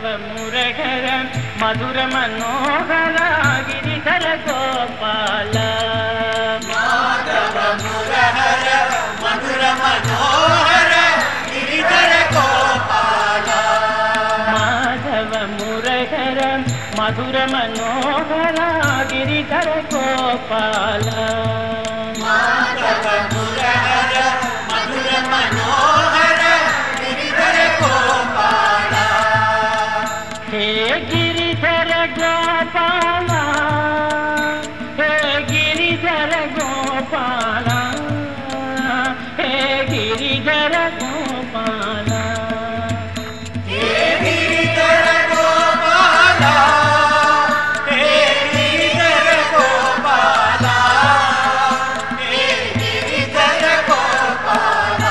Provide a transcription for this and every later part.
మురహర మధుర మనోహర గిరిధర గోపాల మాధవ మురహర మధుర మనోహర గిరిధర గోపాల మాధవ మురహర మధుర మనోహర గిరిధర గోపాల మాధవ మురహర మధుర మనోహర గిరిధర గోపాల హే గిరిధర గోపాల హే గిరిధర గోపాల హే గిరిధర గోపాల హే గిరిధర గోపాల హే గిరిధర గోపాల హే గిరిధర గోపాల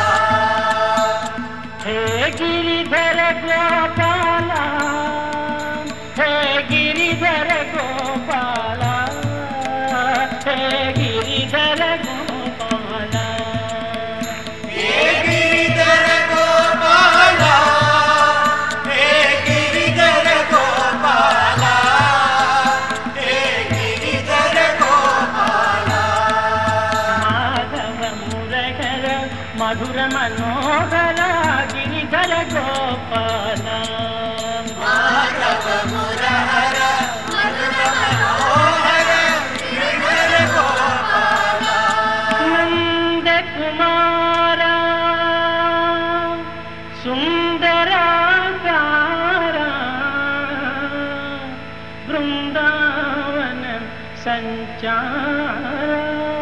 హే గిరిధర గోపాల హే గిరిధర గోపాల హే గిరిధర గోపాల హే గిరిధర గోపాల హే గిరిధర గోపాల హే గిరిధర గోపాల మాధవ మురహర మధుర మనోహర గిరిధర గోపాల మాధవ మురహర మధుర మనోహర గిరిధర గోపాల నంద కుమార సుందరాకార బృందావన సంచార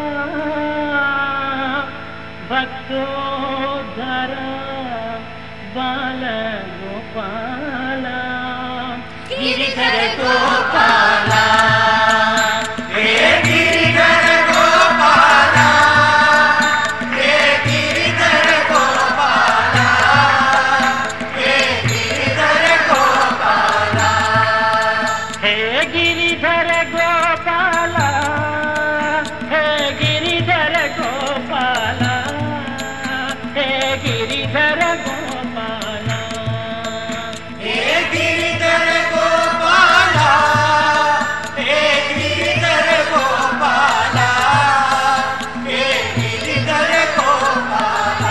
భక్తోద్ధర బాల గోపాల గిరిధర గోపాల హే గిరిధర గోపాల హే గిరిధర గోపాల హే గిరిధర గోపాల హే గిరిధర గోపాల హే గిరిధర గోపాల హే గిరిధర గోపాల హే గిరిధర గోపాల హే గిరిధర గోపాల హే గిరిధర గోపాల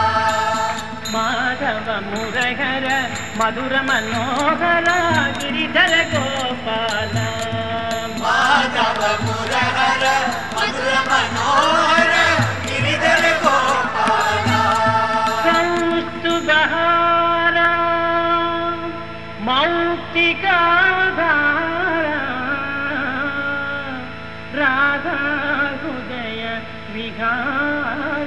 మాధవ మురహర మధుర మనోహర గిరిధర గోపాల మాధవ మురహర మధుర మనోహర గిరిధర గోపాల కౌస్తుభహార మౌక్తికాధార రాధా హృదయ విహార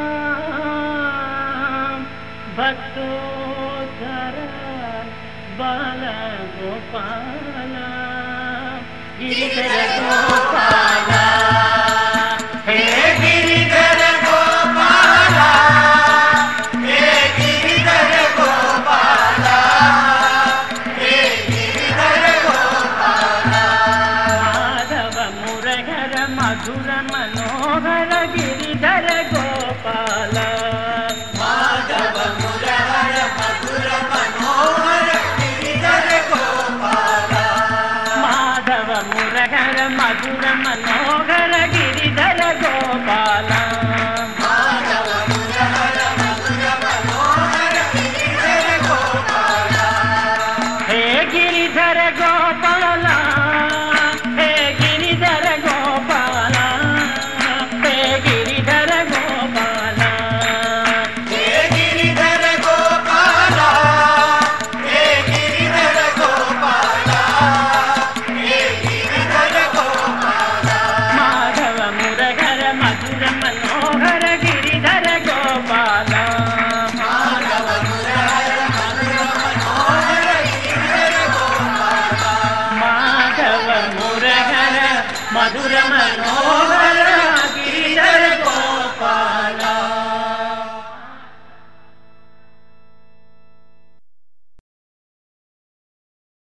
భక్తోద్ధర బాల గోపాల గిరిధర గోపాల హే గిరిధర గోపాల హే గిరిధర గోపాల హే గిరిధర గోపాల మాధవ మురహర మధుర మనోహర గిరిధర గోపాల మాధవ మురహర మధుర మనోహర గిరిధర గోపాల మాధవ మురహర మధుర మనోహర గిరిధర గోపాల మాధవ మురహర మధుర మనోహర గిరిధర గోపాల హే గిరిధర గోపాల హే గిరిధర గోపాల హే గిరిధర గోపాల హే గిరిధర గోపాల హే గిరిధర గోపాల హే గిరిధర గోపాల మాధవ మురహర మధుర మనోహర గిరిధర గోపాల మాధవ మురహర మధుర మనోహర గిరిధర గోపాల మాధవ మురహర మధుర మనోహర